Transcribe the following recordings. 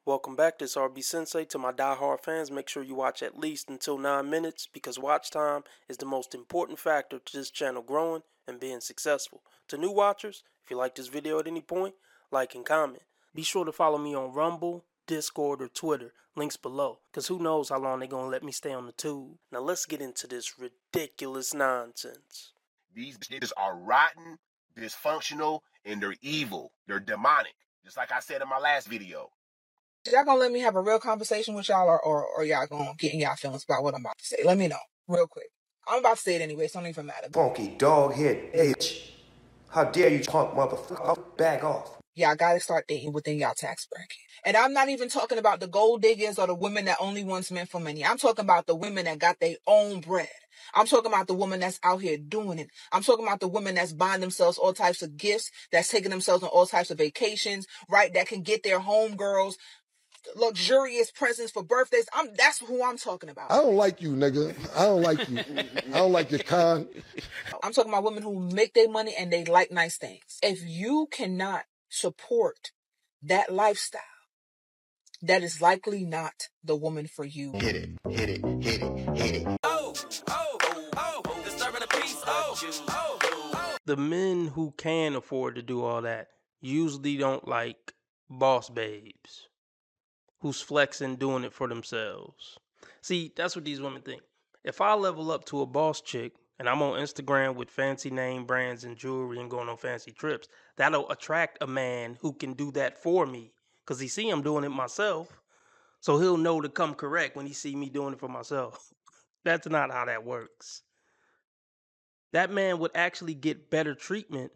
Welcome back, this RB Sensei. To my die-hard fans, make sure you watch at least until 9 minutes because watch time is the most important factor to this channel growing and being successful. To new watchers, if you like this video at any point, like and comment. Be sure to follow me on Rumble, Discord, or Twitter, links below, because who knows how long they're going to let me stay on the tube. Now let's get into this ridiculous nonsense. These niggas are rotten, dysfunctional, and they're evil. They're demonic. Just like I said in my last video. Y'all gonna let me have a real conversation with y'all, or y'all gonna get in y'all feelings about what I'm about to say? Let me know real quick. I'm about to say it anyway, so it don't even matter. Funky dog head bitch. How dare you punk motherfucker? Back off. Y'all gotta start dating within y'all tax bracket. And I'm not even talking about the gold diggers or the women that only wants men for money. I'm talking about the women that got their own bread. I'm talking about the woman that's out here doing it. I'm talking about the women that's buying themselves all types of gifts, that's taking themselves on all types of vacations, right? That can get their homegirls luxurious presents for birthdays. That's who I'm talking about. I don't like you, nigga. I don't like you. I don't like your kind. I'm talking about women who make their money and they like nice things. If you cannot support that lifestyle, that is likely not the woman for you. Hit it, hit it, hit it, hit it. Disturbing the peace. The men who can afford to do all that usually don't like boss babes who's flexing doing it for themselves. See, that's what these women think. If I level up to a boss chick and I'm on Instagram with fancy name brands and jewelry and going on fancy trips, that'll attract a man who can do that for me because he see I'm doing it myself. So he'll know to come correct when he see me doing it for myself. That's not how that works. That man would actually get better treatment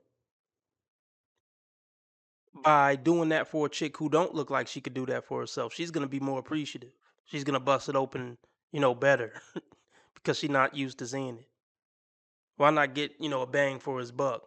by doing that for a chick who don't look like she could do that for herself. She's going to be more appreciative. She's going to bust it open, better because she's not used to seeing it. Why not get, a bang for his buck?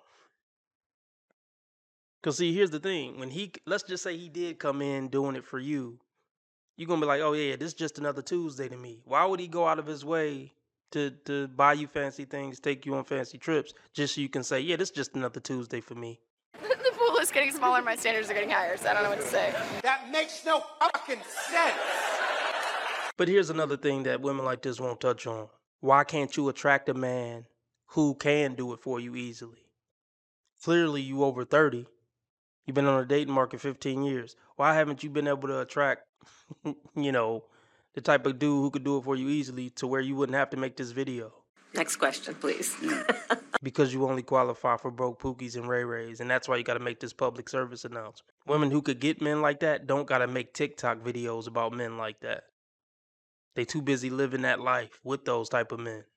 Because see, here's the thing. Let's just say he did come in doing it for you. You're going to be like, oh yeah, this is just another Tuesday to me. Why would he go out of his way to buy you fancy things, take you on fancy trips, just so you can say, yeah, this is just another Tuesday for me? The pool is getting smaller, my standards are getting higher, so I don't know what to say. That makes no fucking sense. But here's another thing that women like this won't touch on. Why can't you attract a man who can do it for you easily? Clearly, you over 30. You've been on the dating market 15 years. Why haven't you been able to attract, the type of dude who could do it for you easily to where you wouldn't have to make this video? Next question, please. Because you only qualify for broke pookies and Ray Rays, and that's why you got to make this public service announcement. Women who could get men like that don't got to make TikTok videos about men like that. They too busy living that life with those type of men.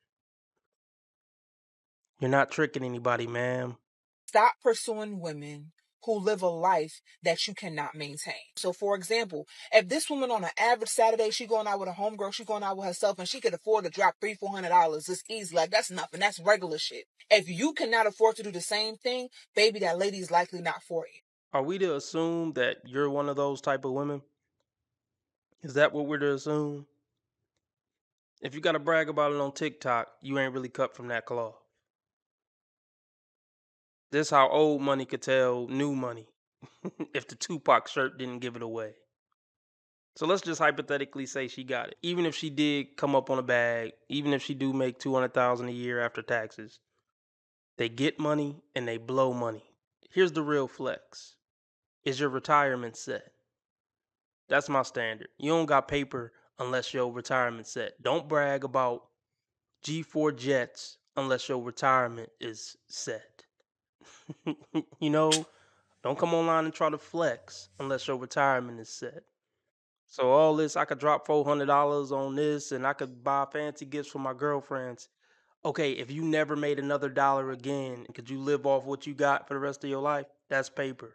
You're not tricking anybody, ma'am. Stop pursuing women who live a life that you cannot maintain. So for example, if this woman on an average Saturday, she going out with a homegirl, she going out with herself, and she could afford to drop $300-400 just easy, like that's nothing, that's regular shit. If you cannot afford to do the same thing, baby, that lady is likely not for you. Are we to assume that you're one of those type of women? Is that what we're to assume? If you got to brag about it on TikTok, you ain't really cut from that cloth. This how old money could tell new money if the Tupac shirt didn't give it away. So let's just hypothetically say she got it. Even if she did come up on a bag, even if she do make $200,000 a year after taxes, they get money and they blow money. Here's the real flex. Is your retirement set? That's my standard. You don't got paper unless your retirement set. Don't brag about G4 jets unless your retirement is set. Don't come online and try to flex unless your retirement is set. So all this, I could drop $400 on this and I could buy fancy gifts for my girlfriends. Okay, if you never made another dollar again, could you live off what you got for the rest of your life? That's paper.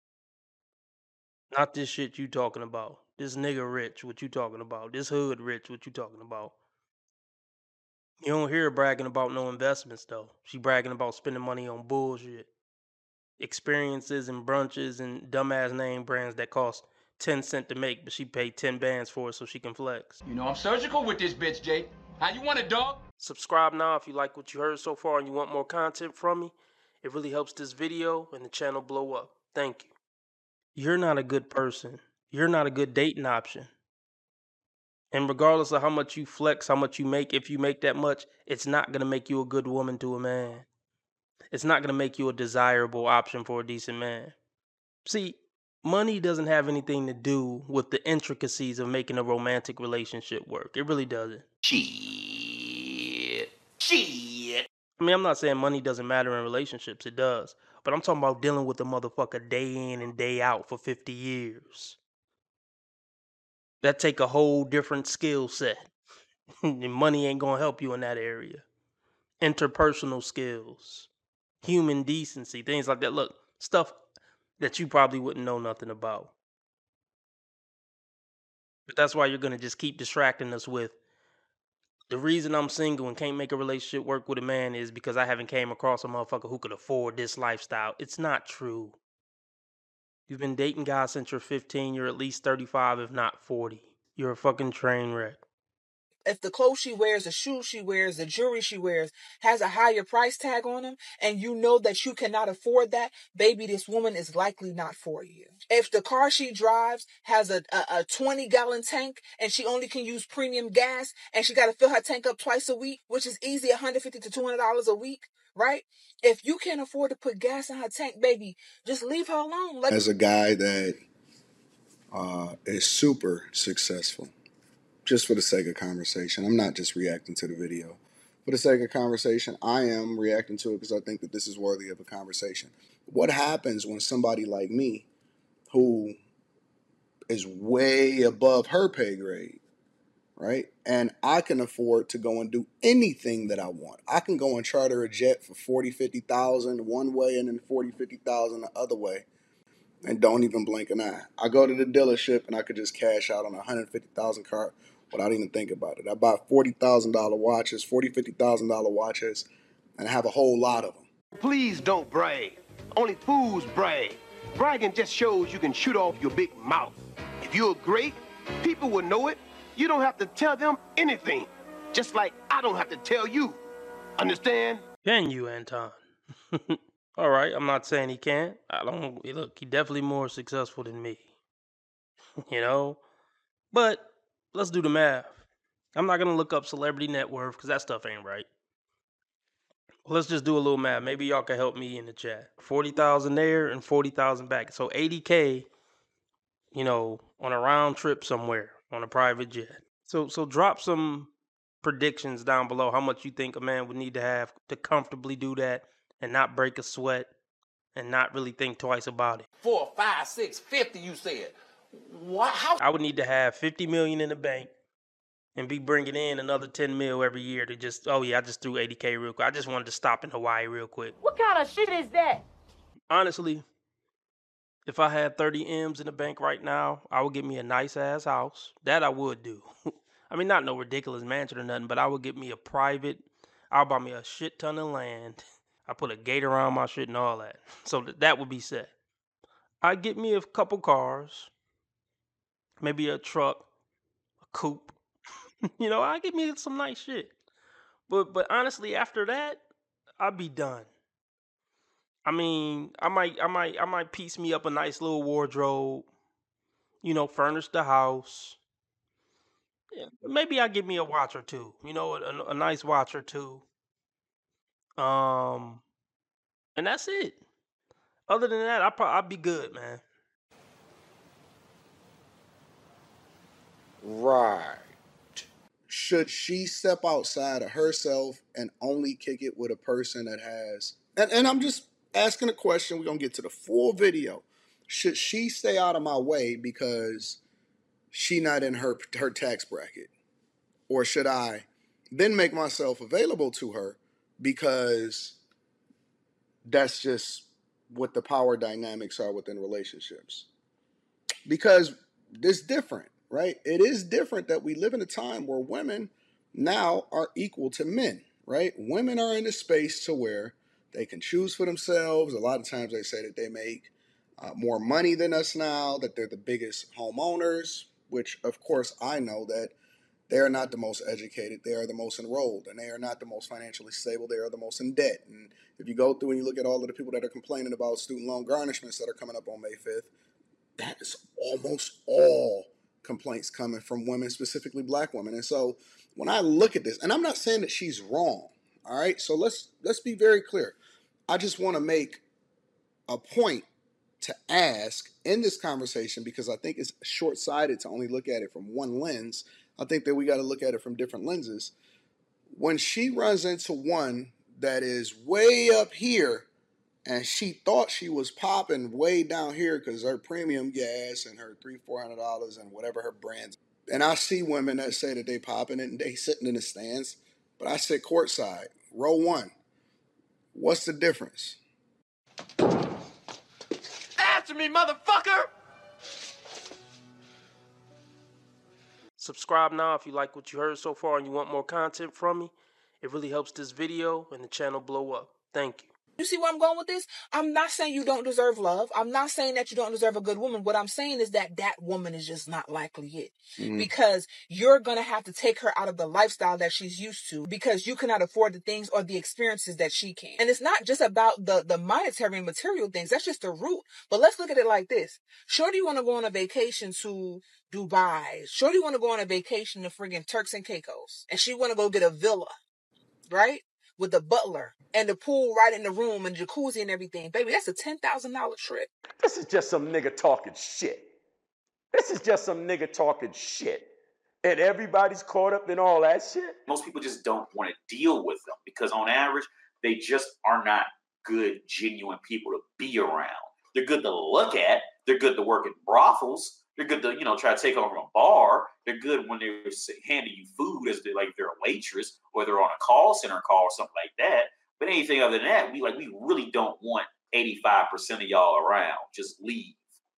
Not this shit you talking about. This nigga rich, what you talking about. This hood rich, what you talking about. You don't hear her bragging about no investments though. She bragging about spending money on bullshit. Experiences and brunches and dumbass name brands that cost 10 cents to make, but she paid 10 bands for it so she can flex. You know I'm surgical with this bitch, Jay. How you want it, dog? Subscribe now if you like what you heard so far and you want more content from me. It really helps this video and the channel blow up. Thank you. You're not a good person. you're not a good dating option. And regardless of how much you flex, how much you make, if you make that much, it's not going to make you a good woman to a man. It's not going to make you a desirable option for a decent man. See, money doesn't have anything to do with the intricacies of making a romantic relationship work. It really doesn't. Shit. I mean, I'm not saying money doesn't matter in relationships. It does. But I'm talking about dealing with a motherfucker day in and day out for 50 years. That take a whole different skill set. And money ain't gonna help you in that area. Interpersonal skills, human decency, things like that. Look, stuff that you probably wouldn't know nothing about. But that's why you're gonna just keep distracting us with the reason I'm single and can't make a relationship work with a man is because I haven't came across a motherfucker who could afford this lifestyle. It's not true. You've been dating guys since you're 15, you're at least 35, if not 40. You're a fucking train wreck. If the clothes she wears, the shoes she wears, the jewelry she wears has a higher price tag on them, and you know that you cannot afford that, baby, this woman is likely not for you. If the car she drives has a 20-gallon tank and she only can use premium gas and she got to fill her tank up twice a week, which is easy $150 to $200 a week, right? If you can't afford to put gas in her tank, baby, just leave her alone. As a guy that is super successful, just for the sake of conversation, I'm not just reacting to the video. For the sake of conversation, I am reacting to it because I think that this is worthy of a conversation. What happens when somebody like me, who is way above her pay grade, right? And I can afford to go and do anything that I want. I can go and charter a jet for 40, 50,000 one way and then 40, 50,000 the other way and don't even blink an eye. I go to the dealership and I could just cash out on a 150,000 car without even thinking about it. I buy $40,000 watches, $50,000 watches, and I have a whole lot of them. Please don't brag. Only fools brag. Bragging just shows you can shoot off your big mouth. If you're great, people will know it. You don't have to tell them anything. Just like I don't have to tell you. Understand? Can you, Anton? All right, I'm not saying he can't. Look, he definitely more successful than me. You know? But let's do the math. I'm not going to look up celebrity net worth because that stuff ain't right. Let's just do a little math. Maybe y'all can help me in the chat. 40,000 there and 40,000 back. So 80K, on a round trip somewhere on a private jet. So drop some predictions down below how much you think a man would need to have to comfortably do that and not break a sweat and not really think twice about it. 4, 5, 6, 50, you said. What? How? I would need to have 50 million in the bank and be bringing in another 10 mil every year to just, I just threw 80K real quick. I just wanted to stop in Hawaii real quick. What kind of shit is that? Honestly, if I had 30 M's in the bank right now, I would get me a nice ass house. That I would do. I mean, not no ridiculous mansion or nothing, but I would get me I'll buy me a shit ton of land. I put a gate around my shit and all that. So that would be set. I'd get me a couple cars, maybe a truck, a coupe. I'd get me some nice shit. But honestly, after that, I'd be done. I mean, I might piece me up a nice little wardrobe, furnish the house. Yeah, maybe I'll give me a watch or two, a nice watch or two. And that's it. Other than that, I'd be good, man. Right. Should she step outside of herself and only kick it with a person that has... And I'm just asking a question. We're going to get to the full video. Should she stay out of my way because she not in her tax bracket? Or should I then make myself available to her because that's just what the power dynamics are within relationships? Because it's different, right? It is different that we live in a time where women now are equal to men, right? Women are in a space to where they can choose for themselves. A lot of times they say that they make more money than us now, that they're the biggest homeowners, which of course I know that they are not the most educated. They are the most enrolled, and they are not the most financially stable. They are the most in debt. And if you go through and you look at all of the people that are complaining about student loan garnishments that are coming up on May 5th, that is almost all complaints coming from women, specifically black women. And so when I look at this, and I'm not saying that she's wrong, all right? So let's be very clear. I just want to make a point to ask in this conversation, because I think it's short-sighted to only look at it from one lens. I think that we got to look at it from different lenses. When she runs into one that is way up here, and she thought she was popping way down here because her premium gas and her $300-400 and whatever her brands. And I see women that say that they popping it and they sitting in the stands, but I sit courtside, row 1. What's the difference? Answer me, motherfucker! Subscribe now if you like what you heard so far and you want more content from me. It really helps this video and the channel blow up. Thank you. You see where I'm going with this? I'm not saying you don't deserve love. I'm not saying that you don't deserve a good woman. What I'm saying is that that woman is just not likely it. Mm-hmm. Because you're going to have to take her out of the lifestyle that she's used to because you cannot afford the things or the experiences that she can. And it's not just about the monetary and material things. That's just the root. But let's look at it like this. Shorty want to go on a vacation to Dubai. Shorty want to go on a vacation to friggin' Turks and Caicos. And she want to go get a villa, right? With the butler and the pool right in the room and jacuzzi and everything. Baby, that's a $10,000 trip. This is just some nigga talking shit. This is just some nigga talking shit. And everybody's caught up in all that shit. Most people just don't want to deal with them because on average, they just are not good, genuine people to be around. They're good to look at. They're good to work in brothels. They're good to, try to take over a bar. They're good when they're handing you food as they're a waitress or they're on a call center call or something like that. But anything other than that, we really don't want 85% of y'all around. Just leave.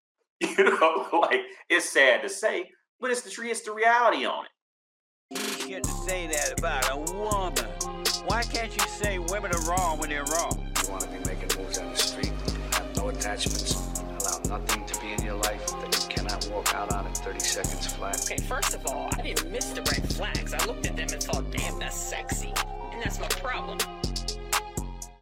It's sad to say, but it's the reality on it. You get to say that about a woman. Why can't you say women are wrong when they're wrong? You want to be making moves on the street, have no attachments, allow nothing to be in your life that you cannot walk out on in 30 seconds flat. Okay, first of all, I didn't miss the red flags. I looked at them and thought, damn, that's sexy.